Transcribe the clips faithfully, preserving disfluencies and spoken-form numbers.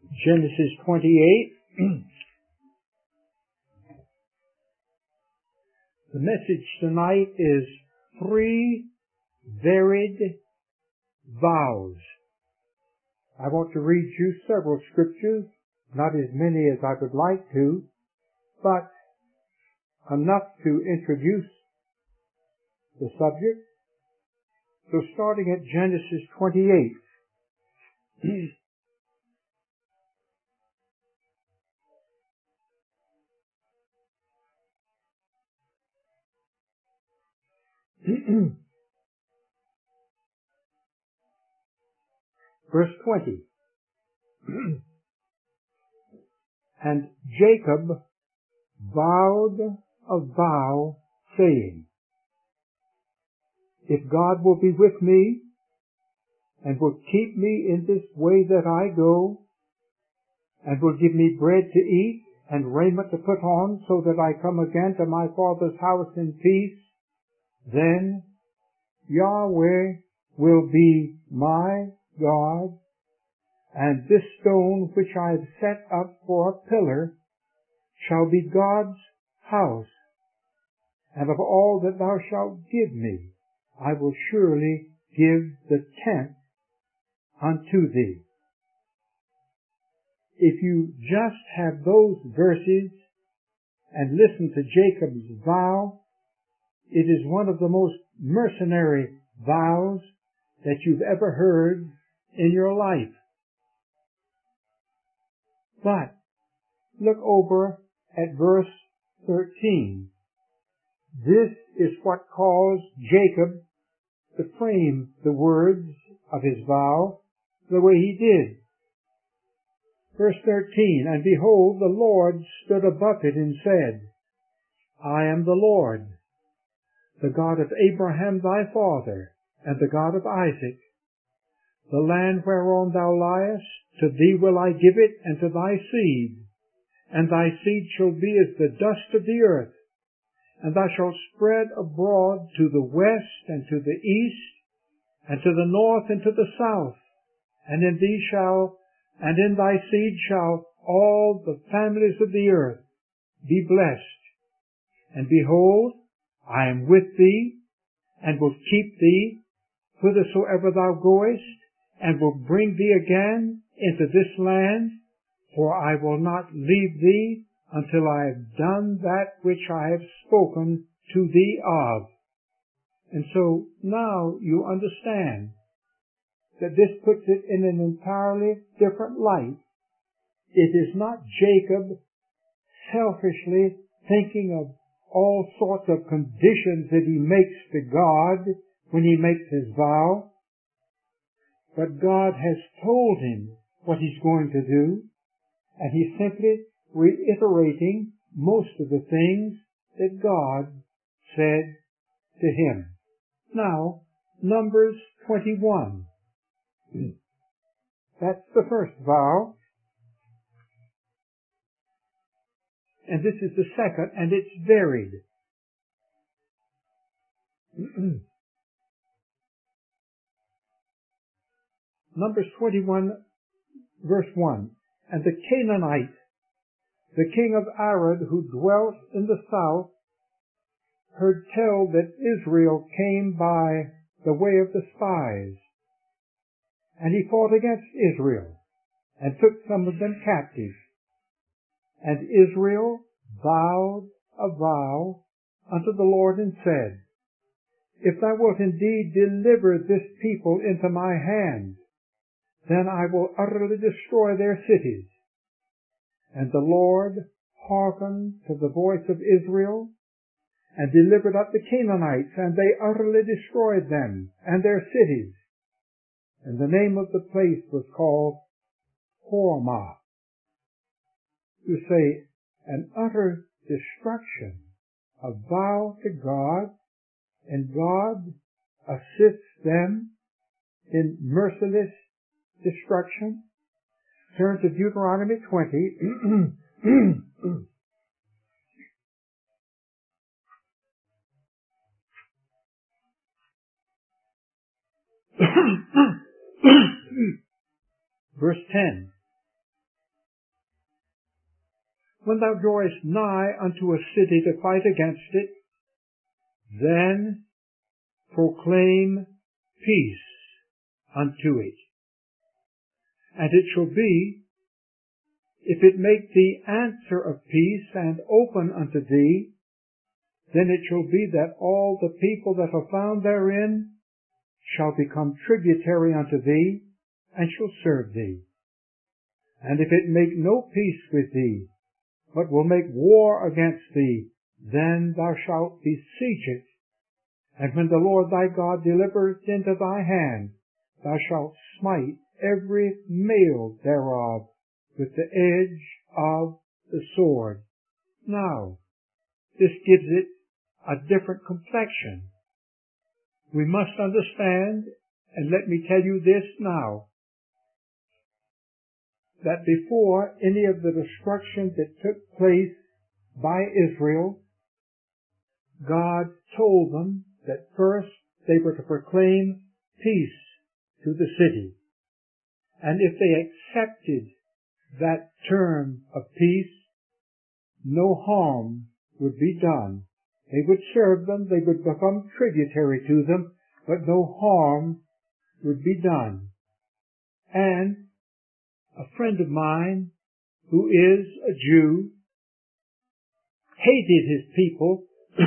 Genesis twenty-eight. The message tonight is three varied vows. I want to read you several scriptures, not as many as I would like to, but enough to introduce the subject. So starting at Genesis twenty-eight. Verse twenty. And Jacob vowed a vow, saying, if God will be with me, and will keep me in this way that I go, and will give me bread to eat, and raiment to put on, so that I come again to my father's house in peace, then Yahweh will be my God, and this stone which I have set up for a pillar shall be God's house, and of all that thou shalt give me, I will surely give the tenth unto thee. If you just have those verses and listen to Jacob's vow, it is one of the most mercenary vows that you've ever heard in your life. But look over at verse thirteen. This is what caused Jacob to frame the words of his vow the way he did. Verse thirteen, and behold, the Lord stood above it and said, I am the Lord, the God of Abraham thy father, and the God of Isaac. The land whereon thou liest, to thee will I give it, and to thy seed, and thy seed shall be as the dust of the earth, and thou shalt spread abroad to the west and to the east, and to the north and to the south, and in thee shall, and in thy seed shall all the families of the earth be blessed. And behold, I am with thee, and will keep thee whithersoever thou goest, and will bring thee again into this land, for I will not leave thee until I have done that which I have spoken to thee of. And so now you understand that this puts it in an entirely different light. It is not Jacob selfishly thinking of all sorts of conditions that he makes to God when he makes his vow, but God has told him what he's going to do, and he's simply reiterating most of the things that God said to him. Now, Numbers twenty-one. That's the first vow. And this is the second, and it's varied. Numbers twenty-one, verse one. And the Canaanite, the king of Arad, who dwelt in the south, heard tell that Israel came by the way of the spies. And he fought against Israel, and took some of them captive. And Israel vowed a vow unto the Lord, and said, if thou wilt indeed deliver this people into my hand, then I will utterly destroy their cities. And the Lord hearkened to the voice of Israel, and delivered up the Canaanites, and they utterly destroyed them and their cities. And the name of the place was called Hormah. To say, an utter destruction, a vow to God, and God assists them in merciless destruction. Turn to Deuteronomy twenty. Verse ten. when thou drawest nigh unto a city to fight against it, then proclaim peace unto it. And it shall be, if it make thee answer of peace and open unto thee, then it shall be that all the people that are found therein shall become tributary unto thee, and shall serve thee. And if it make no peace with thee, but will make war against thee, then thou shalt besiege it. And when the Lord thy God deliver it into thy hand, thou shalt smite every male thereof with the edge of the sword. Now, this gives it a different complexion. We must understand, and let me tell you this now, that before any of the destruction that took place by Israel, God told them that first they were to proclaim peace to the city. And if they accepted that term of peace, no harm would be done. They would serve them, they would become tributary to them, but no harm would be done. And a friend of mine, who is a Jew, hated his people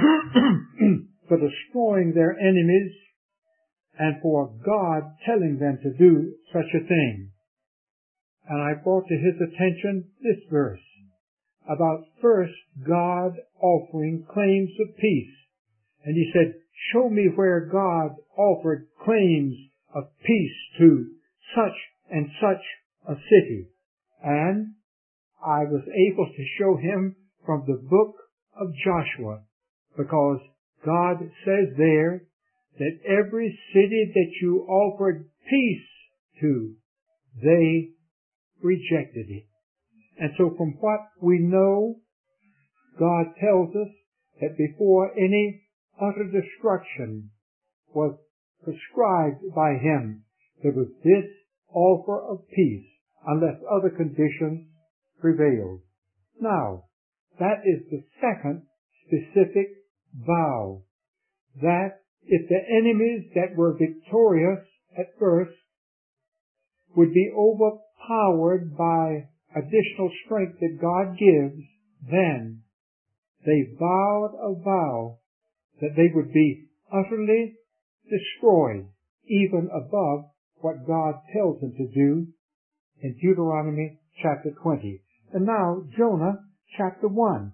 for destroying their enemies and for God telling them to do such a thing. And I brought to his attention this verse about first God offering claims of peace. And he said, show me where God offered claims of peace to such and such a city. And I was able to show him from the book of Joshua, because God says there that every city that you offered peace to, they rejected it. And so from what we know, God tells us that before any utter destruction was prescribed by him, there was this offer of peace, unless other conditions prevailed. Now, that is the second specific vow, that if the enemies that were victorious at first would be overpowered by additional strength that God gives, then they vowed a vow that they would be utterly destroyed, even above what God tells them to do in Deuteronomy chapter twenty. And now, Jonah chapter one.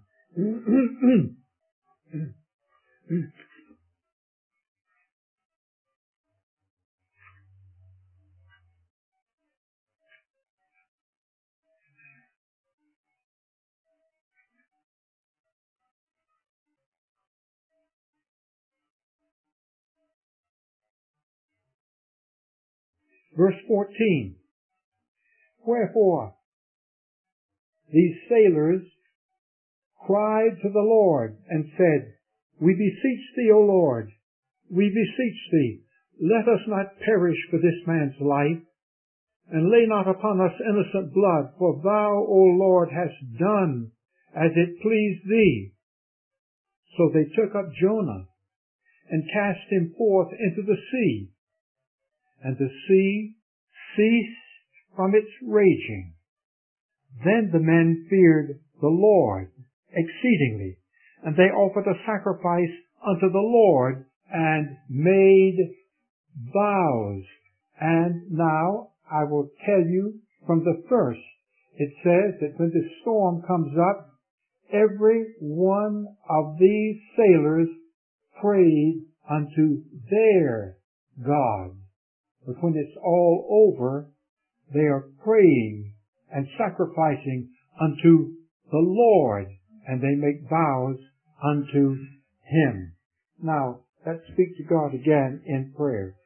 Verse fourteen. Wherefore these sailors cried to the Lord and said, we beseech thee, O Lord, we beseech thee, let us not perish for this man's life, and lay not upon us innocent blood, for thou, O Lord, hast done as it pleased thee. So they took up Jonah and cast him forth into the sea, and the sea ceased from its raging. Then the men feared the Lord exceedingly, and they offered a sacrifice unto the Lord and made vows. And now I will tell you from the first, it says that when the storm comes up, every one of these sailors prayed unto their God. But when it's all over, they are praying and sacrificing unto the Lord, and they make vows unto him. Now, let's speak to God again in prayer.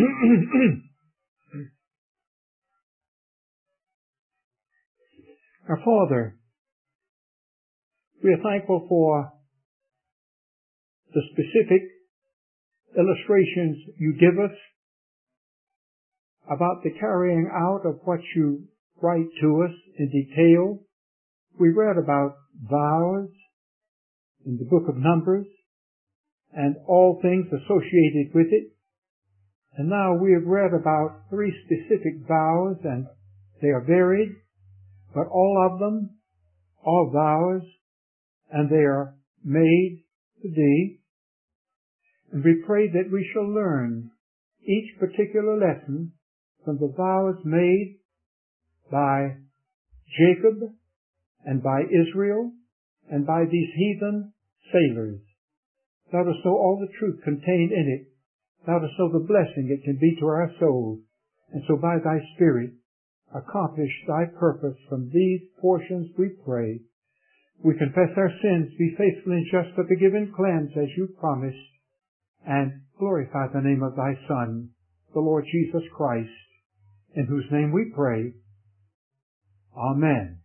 Our Father, we are thankful for the specific illustrations you give us about the carrying out of what you write to us in detail. We read about vows in the book of Numbers and all things associated with it. And now we have read about three specific vows, and they are varied, but all of them are vows, and they are made to thee. And we pray that we shall learn each particular lesson from the vows made by Jacob and by Israel and by these heathen sailors. Thou dost know all the truth contained in it. Thou dost know the blessing it can be to our souls. And so by thy Spirit, accomplish thy purpose from these portions, we pray. We confess our sins, be faithful and just to forgive and cleanse as you promised, and glorify the name of thy Son, the Lord Jesus Christ, in whose name we pray. Amen.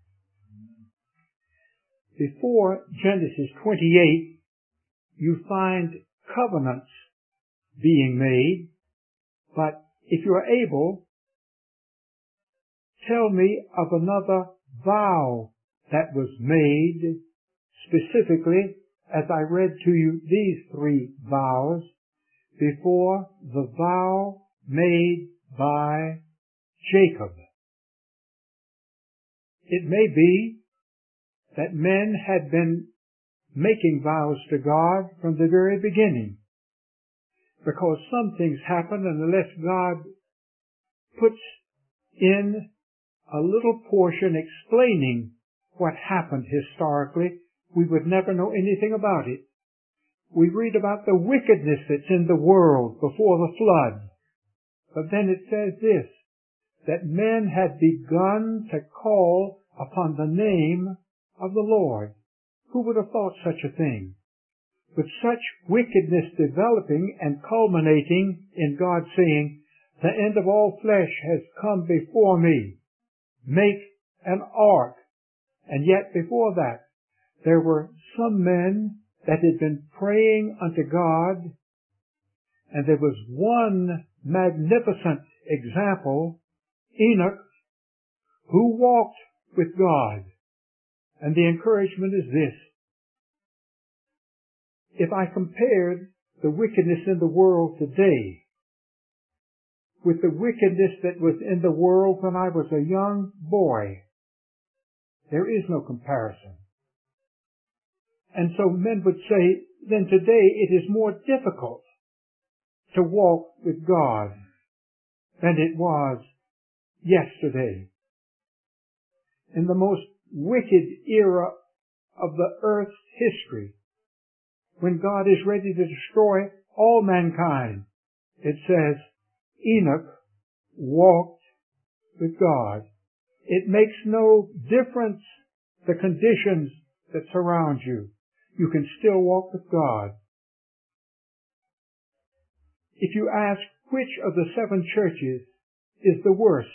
Before Genesis twenty-eight, you find covenants being made, but if you are able, tell me of another vow that was made, specifically as I read to you these three vows, before the vow made by Jacob. It may be that men had been making vows to God from the very beginning, because some things happen, and unless God puts in a little portion explaining what happened historically, we would never know anything about it. We read about the wickedness that's in the world before the flood. But then it says this, that men had begun to call upon the name of the Lord. Who would have thought such a thing? With such wickedness developing and culminating in God saying, the end of all flesh has come before me. Make an ark. And yet before that, there were some men that had been praying unto God, and there was one magnificent example, Enoch, who walked with God. And the encouragement is this. If I compared the wickedness in the world today with the wickedness that was in the world when I was a young boy, there is no comparison. And so men would say, then today it is more difficult to walk with God than it was yesterday. In the most wicked era of the earth's history, when God is ready to destroy all mankind, it says, Enoch walked with God. It makes no difference the conditions that surround you. You can still walk with God. If you ask which of the seven churches is the worst,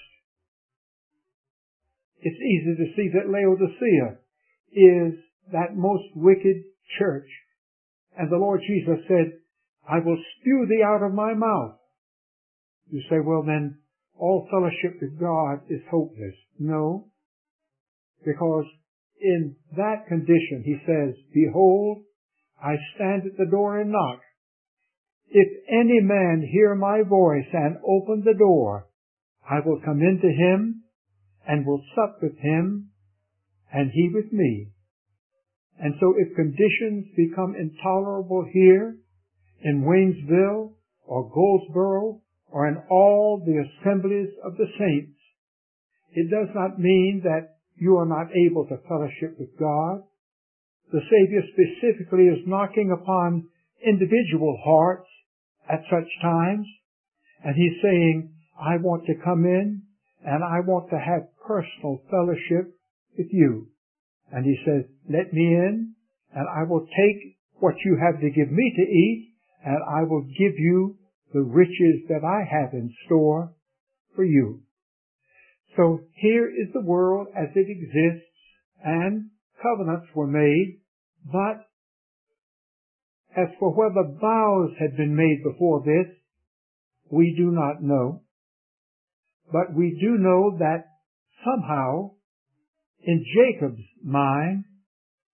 it's easy to see that Laodicea is that most wicked church. And the Lord Jesus said, I will spew thee out of my mouth. You say, well then, all fellowship with God is hopeless. No, because in that condition, he says, behold, I stand at the door and knock. If any man hear my voice and open the door, I will come into him and will sup with him and he with me. And so if conditions become intolerable here in Waynesville or Goldsboro or in all the assemblies of the saints, it does not mean that you are not able to fellowship with God. The Savior specifically is knocking upon individual hearts at such times, and he's saying, I want to come in and I want to have personal fellowship with you. And he says, let me in and I will take what you have to give me to eat and I will give you the riches that I have in store for you. So here is the world as it exists, and covenants were made, but as for whether vows had been made before this, we do not know. But we do know that somehow in Jacob's mind,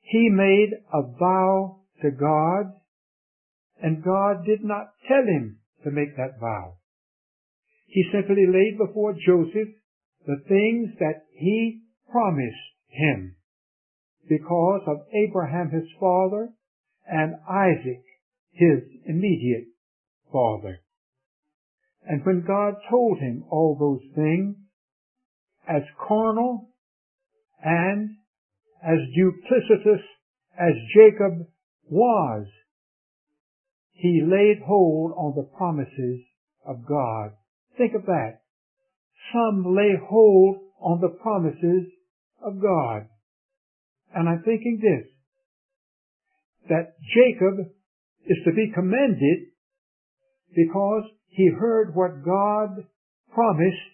he made a vow to God, and God did not tell him to make that vow. He simply laid before Joseph the things that he promised him because of Abraham his father and Isaac his immediate father. And when God told him all those things, as carnal and as duplicitous as Jacob was, he laid hold on the promises of God. Think of that. Some lay hold on the promises of God. And I'm thinking this, that Jacob is to be commended because he heard what God promised.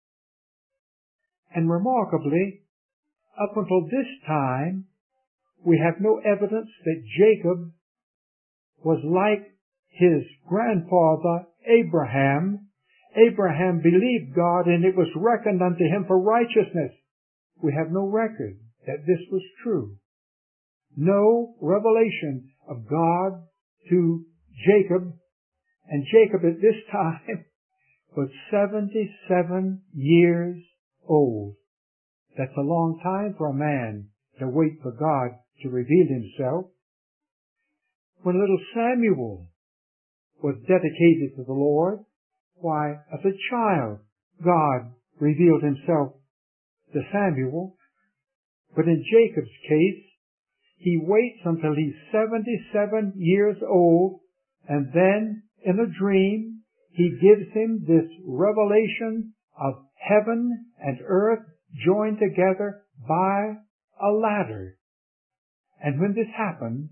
And remarkably, up until this time, we have no evidence that Jacob was like his grandfather Abraham. Abraham believed God, and it was reckoned unto him for righteousness. We have no record that this was true. No revelation of God to Jacob, and Jacob at this time was seventy-seven years old. That's a long time for a man to wait for God to reveal himself. When little Samuel was dedicated to the Lord, why, as a child, God revealed himself to Samuel. But in Jacob's case, he waits until he's seventy-seven years old, and then in a dream, he gives him this revelation of heaven and earth joined together by a ladder. And when this happens,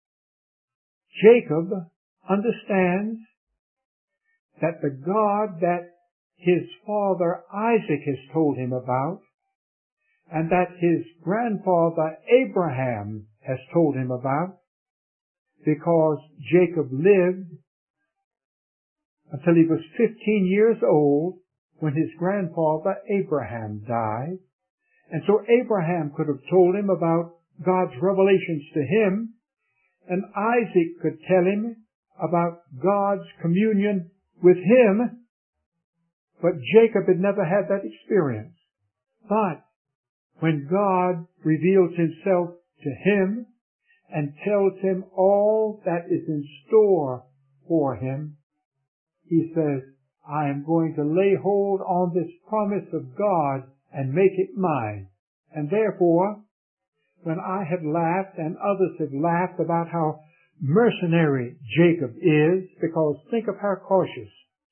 Jacob understands that the God that his father Isaac has told him about, and that his grandfather Abraham has told him about, because Jacob lived until he was fifteen years old when his grandfather Abraham died. And so Abraham could have told him about God's revelations to him, and Isaac could tell him about God's communion with him, but Jacob had never had that experience. But when God reveals himself to him and tells him all that is in store for him, he says, I am going to lay hold on this promise of God and make it mine. And therefore, when I have laughed and others have laughed about how mercenary Jacob is, because think of how cautious.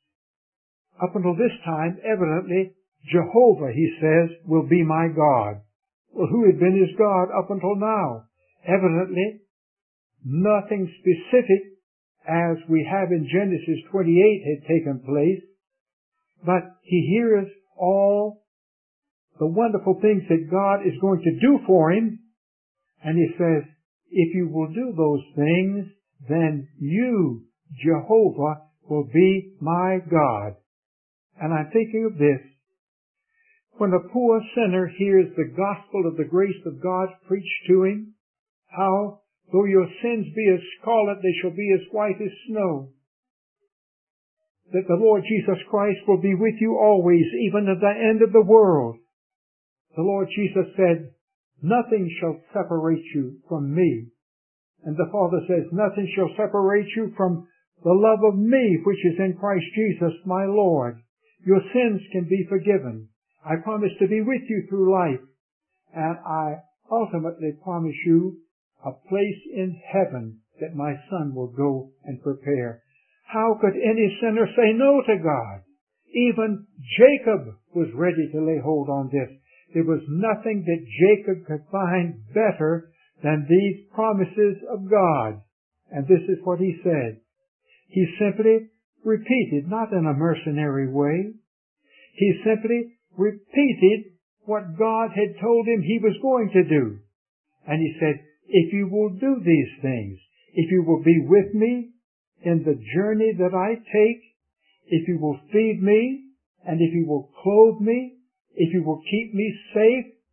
Up until this time, evidently, Jehovah, he says, will be my God. Well, who had been his God up until now? Evidently, nothing specific as we have in Genesis twenty-eight had taken place, but he hears all the wonderful things that God is going to do for him, and he says, if you will do those things, then you, Jehovah, will be my God. And I'm thinking of this. When a poor sinner hears the gospel of the grace of God preached to him, how, though your sins be as scarlet, they shall be as white as snow. That the Lord Jesus Christ will be with you always, even at the end of the world. The Lord Jesus said, nothing shall separate you from me. And the Father says, nothing shall separate you from the love of me, which is in Christ Jesus my Lord. Your sins can be forgiven. I promise to be with you through life. And I ultimately promise you a place in heaven that my Son will go and prepare. How could any sinner say no to God? Even Jacob was ready to lay hold on this. There was nothing that Jacob could find better than these promises of God. And this is what he said. He simply repeated, not in a mercenary way. He simply repeated what God had told him he was going to do. And he said, if you will do these things, if you will be with me in the journey that I take, if you will feed me, and if you will clothe me, if you will keep me safe,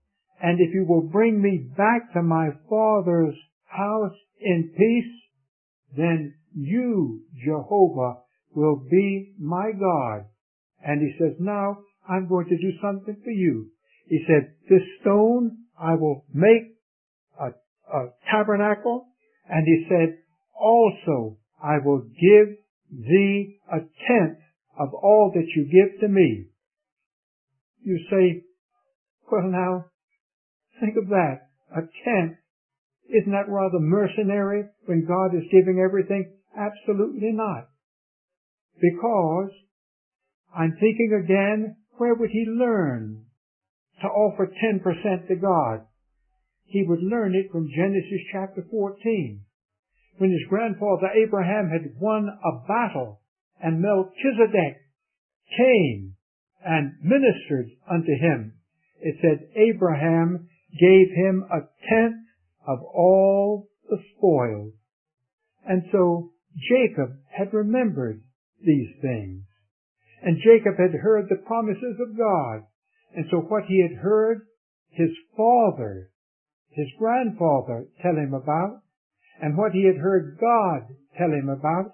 and if you will bring me back to my father's house in peace, then you, Jehovah, will be my God. And he says, now I'm going to do something for you. He said, this stone I will make a, a tabernacle. And he said, also I will give thee a tenth of all that you give to me. You say, well now, think of that. A tenth. Isn't that rather mercenary when God is giving everything? Absolutely not. Because I'm thinking again, where would he learn to offer ten percent to God? He would learn it from Genesis chapter fourteen. When his grandfather Abraham had won a battle and Melchizedek came and ministered unto him, it said Abraham gave him a tenth of all the spoils. And so Jacob had remembered these things. And Jacob had heard the promises of God. And so what he had heard his father, his grandfather tell him about, and what he had heard God tell him about,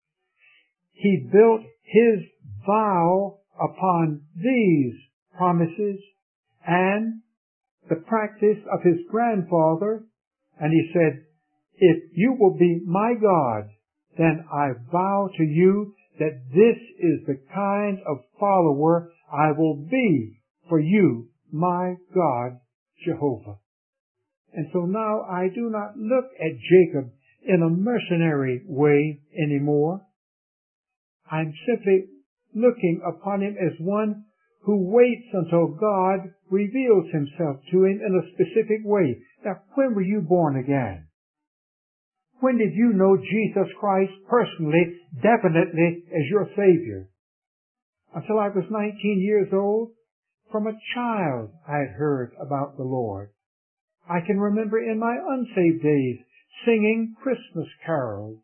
he built his vow upon these promises and the practice of his grandfather, and he said, if you will be my God, then I vow to you that this is the kind of follower I will be for you, my God, Jehovah. And so now I do not look at Jacob in a mercenary way anymore. I'm simply looking upon him as one who waits until God reveals himself to him in a specific way. Now, when were you born again? When did you know Jesus Christ personally, definitely as your Savior? Until I was nineteen years old, from a child I had heard about the Lord. I can remember in my unsaved days singing Christmas carols.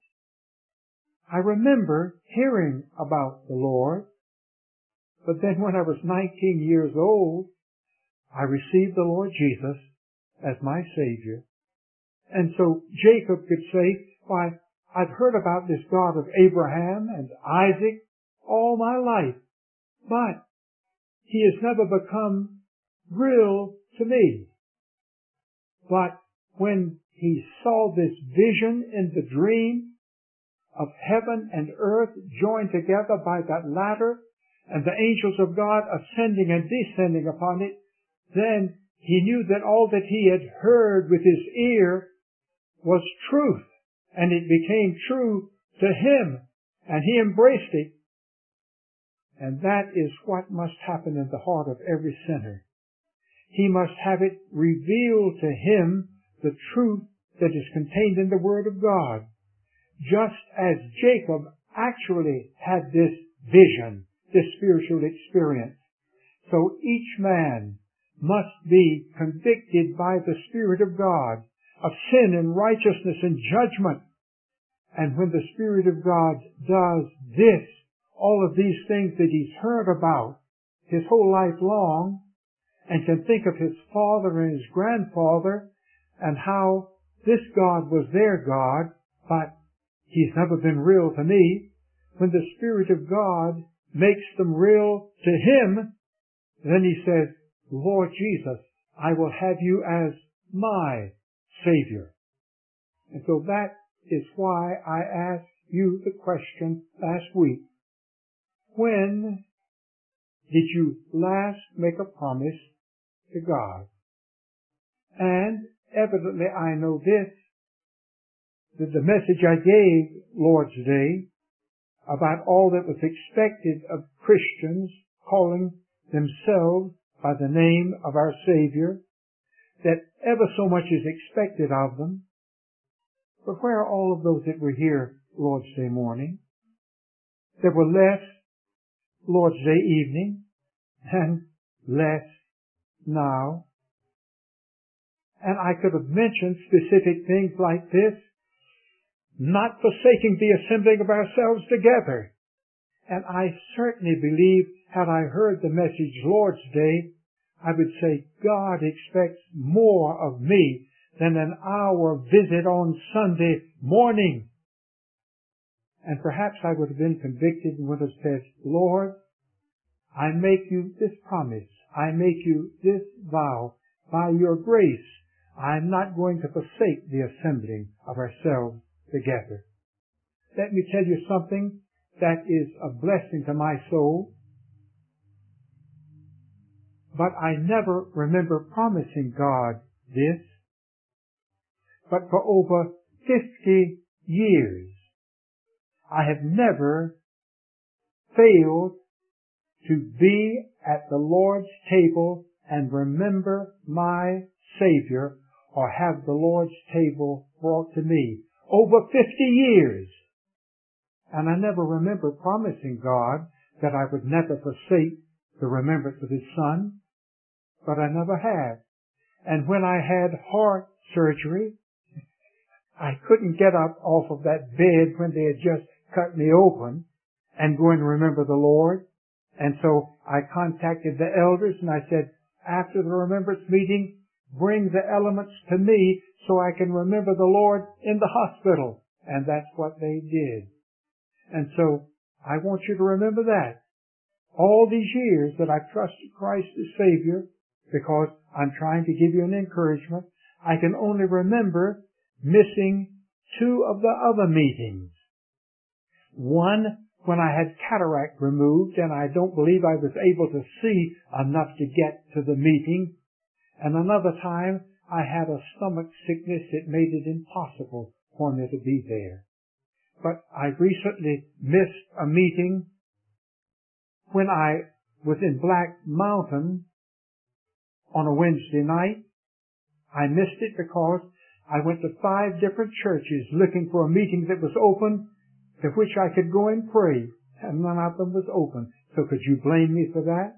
I remember hearing about the Lord, but then when I was nineteen years old, I received the Lord Jesus as my Savior. And so Jacob could say, why, I've heard about this God of Abraham and Isaac all my life, but he has never become real to me. But when he saw this vision in the dream of heaven and earth joined together by that ladder, and the angels of God ascending and descending upon it, then he knew that all that he had heard with his ear was truth, and it became true to him, and he embraced it. And that is what must happen in the heart of every sinner. He must have it revealed to him the truth that is contained in the Word of God. Just as Jacob actually had this vision, this spiritual experience, so each man must be convicted by the Spirit of God of sin and righteousness and judgment. And when the Spirit of God does this, all of these things that he's heard about his whole life long, and can think of his father and his grandfather and how this God was their God, but he's never been real to me. When the Spirit of God makes them real to him, then he says, Lord Jesus, I will have you as my Savior. And so that is why I asked you the question last week. When did you last make a promise to God? And evidently I know this, that the message I gave Lord's Day about all that was expected of Christians calling themselves by the name of our Savior, that ever so much is expected of them. But where are all of those that were here Lord's Day morning? There were less Lord's Day evening and less now. And I could have mentioned specific things like this, not forsaking the assembling of ourselves together. And I certainly believe, had I heard the message Lord's Day, I would say, God expects more of me than an hour visit on Sunday morning. And perhaps I would have been convicted and would have said, Lord, I make you this promise. I make you this vow. By your grace, I'm not going to forsake the assembling of ourselves together. Let me tell you something that is a blessing to my soul. But I never remember promising God this. But for over fifty years, I have never failed to be at the Lord's table and remember my Savior or have the Lord's table brought to me. Over fifty years. And I never remember promising God that I would never forsake the remembrance of His Son, but I never have. And when I had heart surgery, I couldn't get up off of that bed when they had just cut me open and go and remember the Lord. And so I contacted the elders and I said, after the remembrance meeting, bring the elements to me so I can remember the Lord in the hospital. And that's what they did. And so I want you to remember that. All these years that I've trusted Christ as Savior, because I'm trying to give you an encouragement, I can only remember missing two of the other meetings. One, when I had cataract removed, and I don't believe I was able to see enough to get to the meeting. And another time, I had a stomach sickness that made it impossible for me to be there. But I recently missed a meeting when I was in Black Mountain on a Wednesday night. I missed it because I went to five different churches looking for a meeting that was open to which I could go and pray, and none of them was open. So could you blame me for that?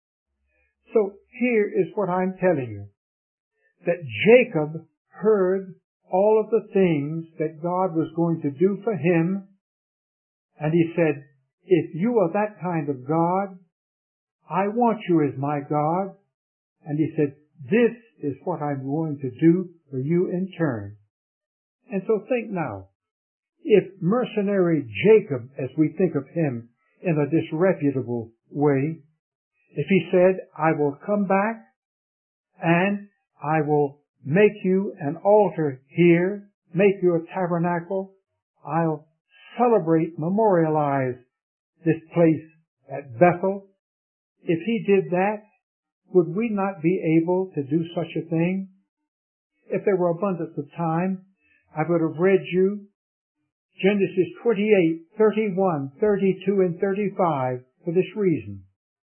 So here is what I'm telling you, that Jacob heard all of the things that God was going to do for him, and he said, if you are that kind of God, I want you as my God. And he said, this is what I'm going to do for you in turn. And so think now, if mercenary Jacob, as we think of him in a disreputable way, if he said, I will come back and I will make you an altar here, make you a tabernacle, I'll celebrate, memorialize this place at Bethel. If he did that, would we not be able to do such a thing? If there were abundance of time, I would have read you Genesis twenty-eight, thirty-one, thirty-two, and thirty-five for this reason.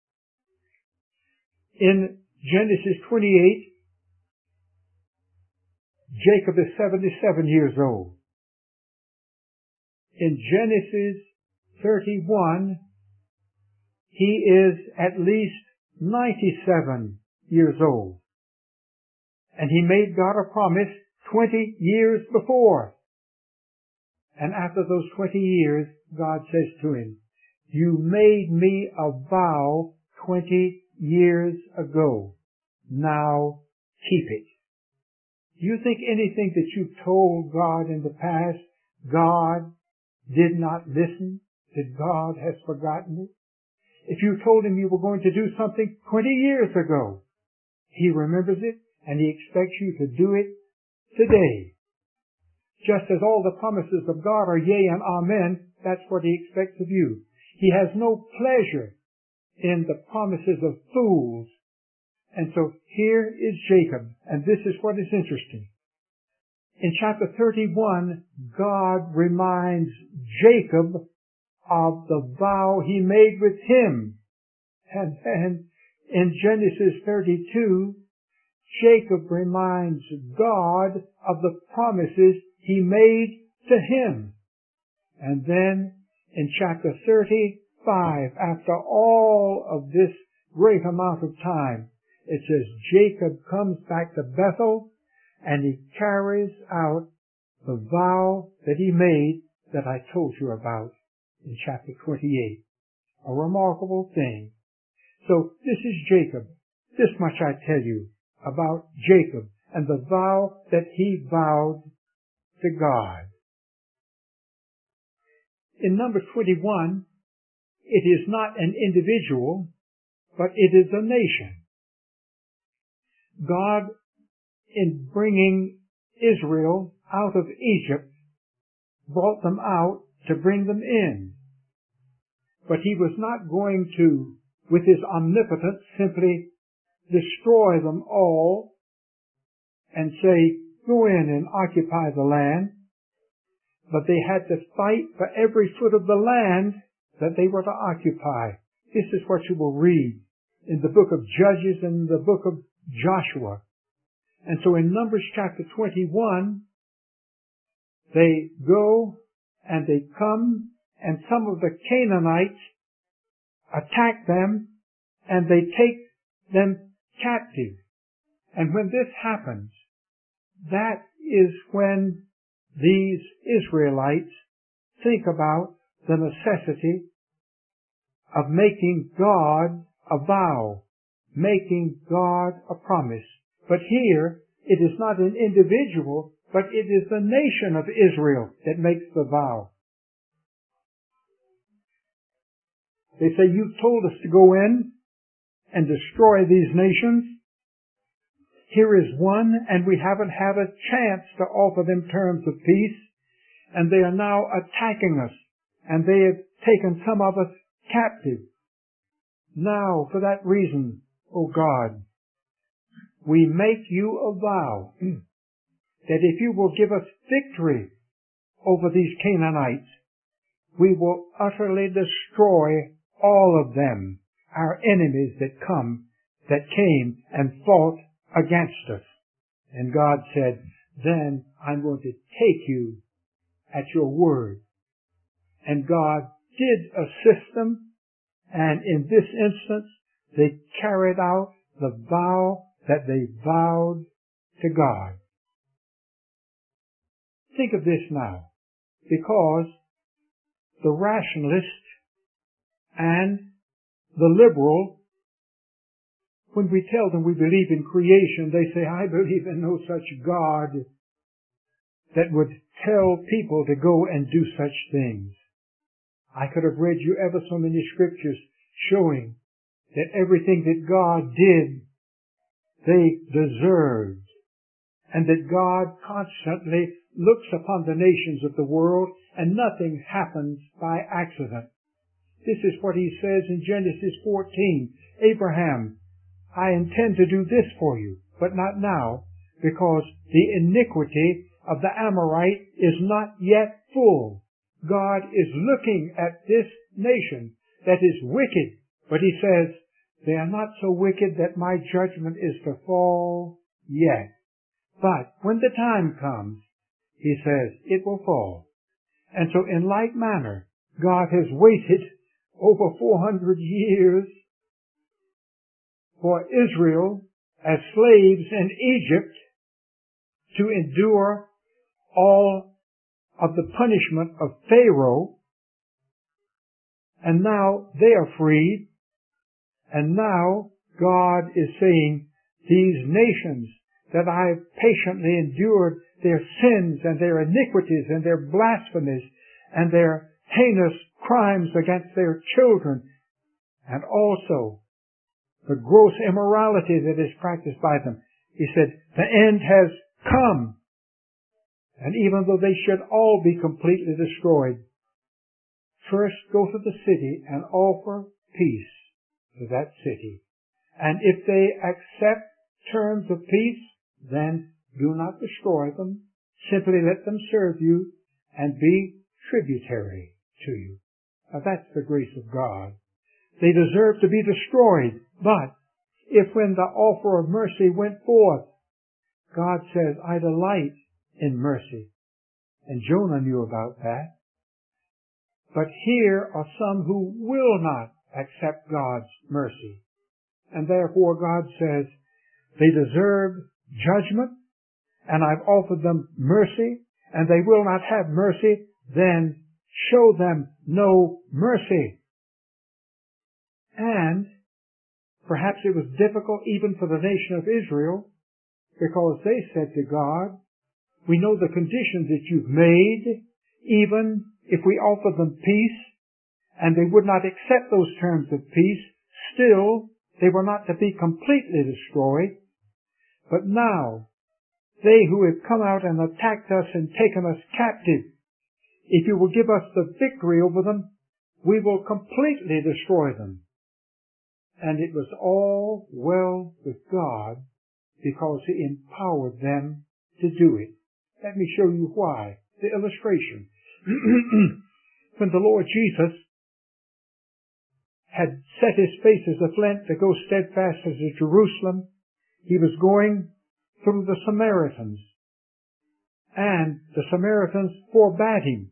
In Genesis twenty-eight, Jacob is seventy-seven years old. In Genesis thirty-one, he is at least ninety-seven years old. And he made God a promise twenty years before. And after those twenty years, God says to him, you made me a vow twenty years ago. Now keep it. Do you think anything that you've told God in the past, God did not listen, that God has forgotten it? If you told him you were going to do something twenty years ago, he remembers it and he expects you to do it today. Just as all the promises of God are yea and amen, that's what he expects of you. He has no pleasure in the promises of fools. And so here is Jacob, and this is what is interesting. In chapter thirty-one, God reminds Jacob of the vow he made with him. And then in Genesis thirty-two, Jacob reminds God of the promises he made to him. And then in chapter thirty-five, after all of this great amount of time, it says Jacob comes back to Bethel and he carries out the vow that he made that I told you about in chapter twenty-eight. A remarkable thing. So this is Jacob. this much I tell you about Jacob and the vow that he vowed to God. In Numbers twenty-one, it is not an individual, but it is a nation. God, in bringing Israel out of Egypt, brought them out to bring them in. But he was not going to, with his omnipotence, simply destroy them all and say, go in and occupy the land. But they had to fight for every foot of the land that they were to occupy. This is what you will read in the book of Judges and the book of Joshua. And so in Numbers chapter twenty-one, they go and they come, and some of the Canaanites attack them, and they take them captive. And when this happens, that is when these Israelites think about the necessity of making God a vow, making God a promise. But here, it is not an individual, but it is the nation of Israel that makes the vow. They say, you've told us to go in and destroy these nations. Here is one, and we haven't had a chance to offer them terms of peace, and they are now attacking us, and they have taken some of us captive. Now, for that reason, O God, we make you a vow that if you will give us victory over these Canaanites, we will utterly destroy all of them, our enemies that come, that came and fought against us. And God said, then I'm going to take you at your word. And God did assist them, and in this instance, they carried out the vow that they vowed to God. Think of this now, because the rationalist and the liberal, when we tell them we believe in creation, they say, I believe in no such God that would tell people to go and do such things. I could have read you ever so many scriptures showing that everything that God did, they deserved, and that God constantly looks upon the nations of the world and nothing happens by accident. This is what he says in Genesis fourteen. Abraham, I intend to do this for you, but not now, because the iniquity of the Amorite is not yet full. God is looking at this nation that is wicked, but he says, they are not so wicked that my judgment is to fall yet. But when the time comes, he says, it will fall. And so in like manner, God has waited over four hundred years for Israel as slaves in Egypt to endure all of the punishment of Pharaoh. And now they are freed. And now God is saying, these nations that I have patiently endured their sins and their iniquities and their blasphemies and their heinous crimes against their children, and also the gross immorality that is practiced by them. He said, the end has come. And even though they should all be completely destroyed, first go to the city and offer peace to that city. And if they accept terms of peace, then do not destroy them. Simply let them serve you and be tributary to you. Now that's the grace of God. They deserve to be destroyed, but if when the offer of mercy went forth, God says, I delight in mercy. And Jonah knew about that. But here are some who will not accept God's mercy. And therefore God says, they deserve judgment, and I've offered them mercy, and they will not have mercy, then show them no mercy. And Perhaps it was difficult even for the nation of Israel, because they said to God, we know the conditions that you've made, even if we offer them peace, and they would not accept those terms of peace, still they were not to be completely destroyed. But now, they who have come out and attacked us and taken us captive, if you will give us the victory over them, we will completely destroy them. And it was all well with God, because He empowered them to do it. Let me show you why. The illustration. When the Lord Jesus had set His face as a flint to go steadfast as to Jerusalem, He was going through the Samaritans. And the Samaritans forbade Him.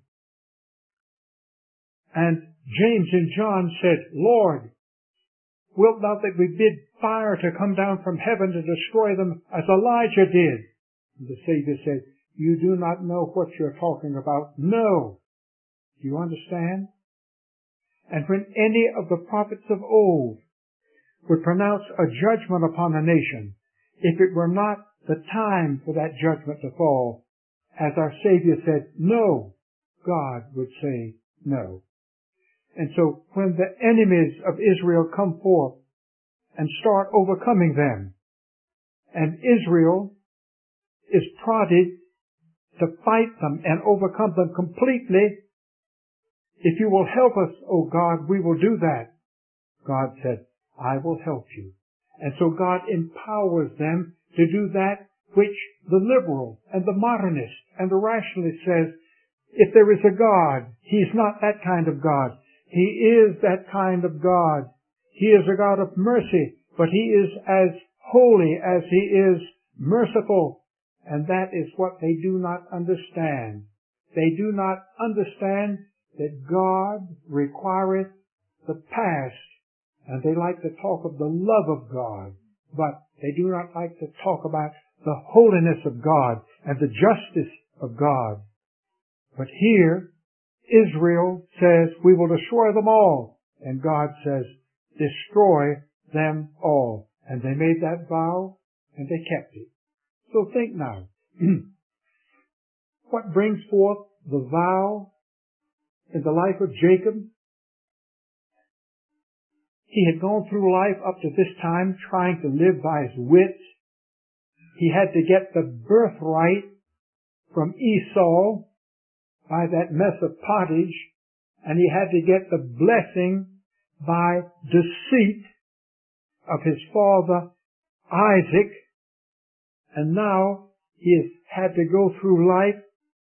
And James and John said, Lord, wilt thou that we bid fire to come down from heaven to destroy them as Elijah did? And the Savior said, you do not know what you're talking about. No. Do you understand? And when any of the prophets of old would pronounce a judgment upon a nation, if it were not the time for that judgment to fall, as our Savior said, no, God would say no. And so when the enemies of Israel come forth and start overcoming them, and Israel is prodded to fight them and overcome them completely, if you will help us, O God, we will do that. God said, I will help you. And so God empowers them to do that which the liberal and the modernist and the rationalist says, if there is a God, He's not that kind of God. He is that kind of God. He is a God of mercy, but He is as holy as He is merciful. And that is what they do not understand. They do not understand that God requireth the past, and they like to talk of the love of God, but they do not like to talk about the holiness of God and the justice of God. But here, Israel says, we will destroy them all. And God says, destroy them all. And they made that vow, and they kept it. So think now, what brings forth the vow in the life of Jacob? He had gone through life up to this time trying to live by his wits. He had to get the birthright from Esau by that mess of pottage, and he had to get the blessing by deceit of his father Isaac, and now he has had to go through life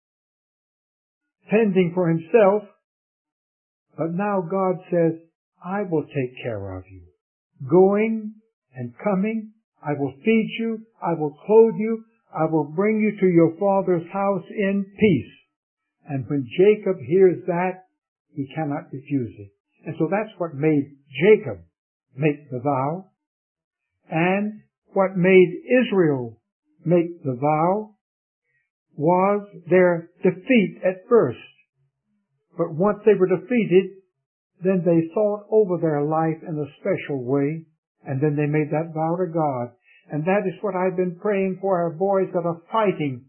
fending for himself, but now God says, I will take care of you. Going and coming, I will feed you, I will clothe you, I will bring you to your father's house in peace. And when Jacob hears that, he cannot refuse it. And so that's what made Jacob make the vow. And what made Israel make the vow was their defeat at first. But once they were defeated, then they thought over their life in a special way, and then they made that vow to God. And that is what I've been praying for our boys that are fighting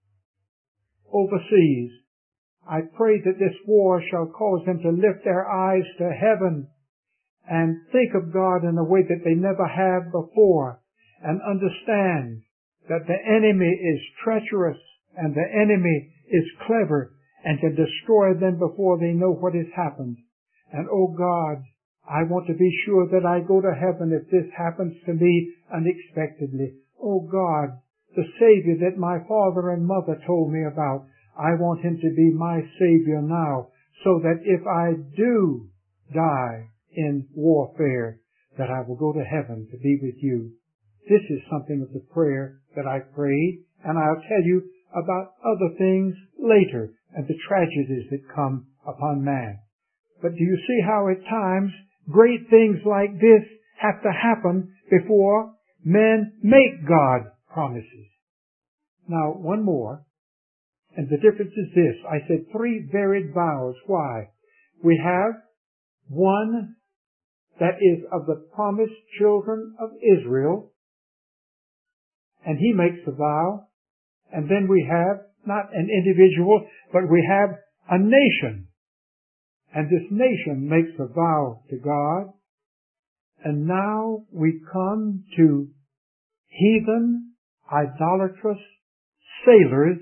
overseas. I pray that this war shall cause them to lift their eyes to heaven and think of God in a way that they never have before, and understand that the enemy is treacherous and the enemy is clever and can destroy them before they know what has happened. And oh God, I want to be sure that I go to heaven if this happens to me unexpectedly. Oh God, the Savior that my father and mother told me about, I want Him to be my Savior now, so that if I do die in warfare, that I will go to heaven to be with you. This is something of the prayer that I prayed, and I'll tell you about other things later and the tragedies that come upon man. But do you see how at times great things like this have to happen before men make God promises? Now, one more, and the difference is this. I said three varied vows. Why? We have one that is of the promised children of Israel. And he makes a vow. And then we have not an individual, but we have a nation. And this nation makes a vow to God. And now we come to heathen, idolatrous sailors.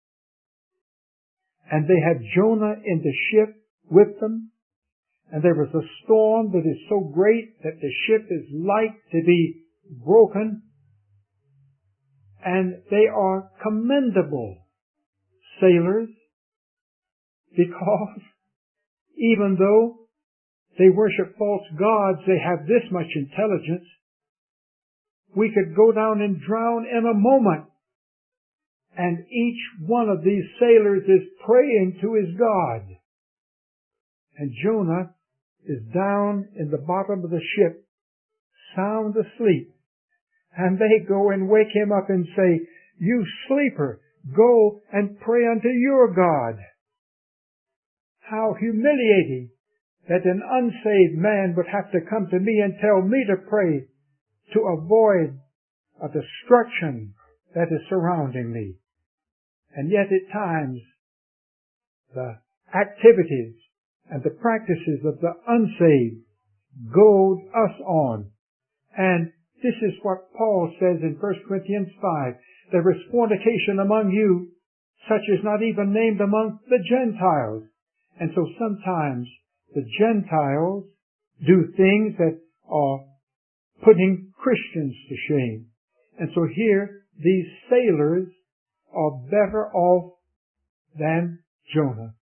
And they had Jonah in the ship with them. And there was a storm that is so great that the ship is like to be broken. And they are commendable sailors because even though they worship false gods, they have this much intelligence. We could go down and drown in a moment. And each one of these sailors is praying to his God. And Jonah is down in the bottom of the ship, sound asleep. And they go and wake him up and say, "You sleeper, go and pray unto your God." How humiliating that an unsaved man would have to come to me and tell me to pray to avoid a destruction that is surrounding me. And yet at times, the activities and the practices of the unsaved goad us on. And this is what Paul says in First Corinthians five. There is fornication among you, such as not even named among the Gentiles. And so sometimes the Gentiles do things that are putting Christians to shame. And so here, these sailors are better off than Jonah.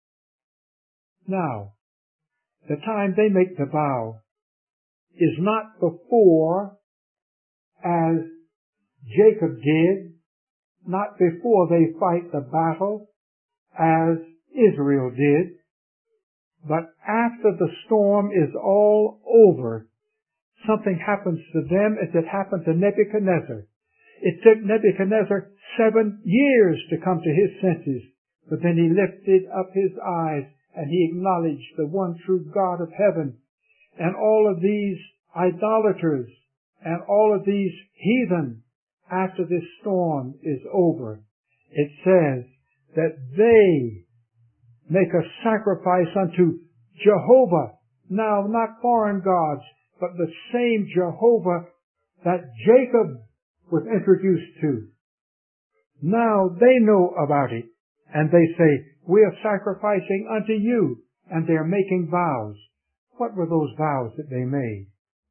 Now, the time they make the vow is not before, as Jacob did, not before they fight the battle, as Israel did, but after the storm is all over. Something happens to them as it happened to Nebuchadnezzar. It took Nebuchadnezzar seven years to come to his senses, but then he lifted up his eyes and he acknowledged the one true God of heaven. And all of these idolaters and all of these heathen, after this storm is over, it says that they make a sacrifice unto Jehovah. Now, not foreign gods, but the same Jehovah that Jacob was introduced to. Now they know about it, and they say, "We are sacrificing unto you," and they're making vows. What were those vows that they made?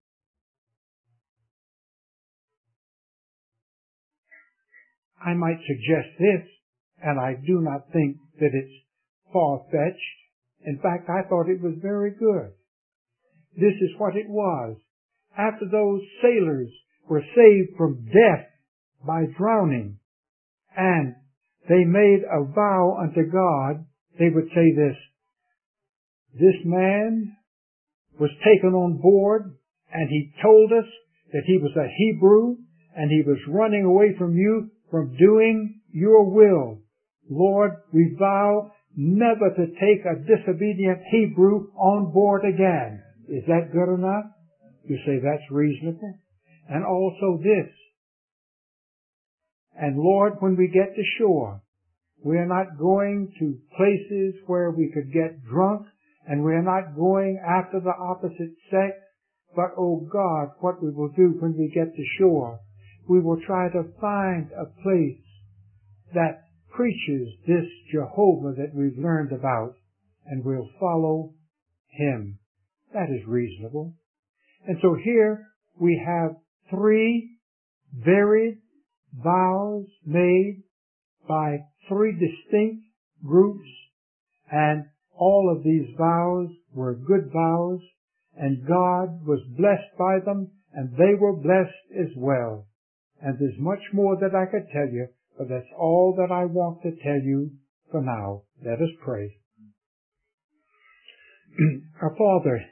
I might suggest this, and I do not think that it's far-fetched. In fact, I thought it was very good. This is what it was. After those sailors were saved from death by drowning, and they made a vow unto God, they would say this: "This man was taken on board, and he told us that he was a Hebrew, and he was running away from you, from doing your will. Lord, we vow never to take a disobedient Hebrew on board again." Is that good enough? You say that's reasonable. And also this: "And Lord, when we get to shore, we are not going to places where we could get drunk, and we are not going after the opposite sex, but, oh God, what we will do when we get to shore, we will try to find a place that preaches this Jehovah that we've learned about, and we'll follow him." That is reasonable. And so here we have three varied vows made by three distinct groups, and all of these vows were good vows, and God was blessed by them, and they were blessed as well. And there's much more that I could tell you, but that's all that I want to tell you for now. Let us pray. Our Father,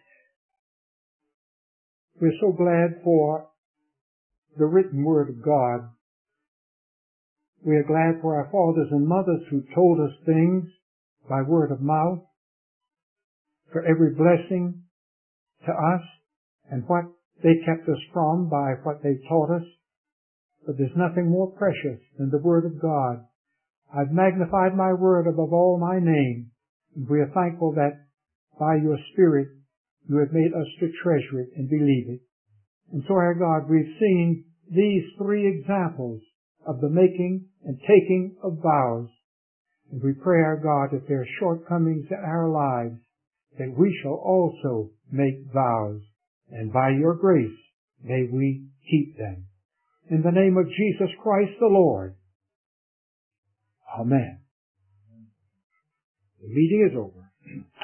we're so glad for the written Word of God. We are glad for our fathers and mothers who told us things by word of mouth, for every blessing to us and what they kept us from by what they taught us. But there's nothing more precious than the Word of God. I've magnified my Word above all my name, and we are thankful that by your Spirit you have made us to treasure it and believe it. And so, our God, we've seen these three examples of the making and taking of vows. And we pray, our God, if there are shortcomings in our lives, that we shall also make vows, and by your grace may we keep them. In the name of Jesus Christ the Lord. Amen. The meeting is over.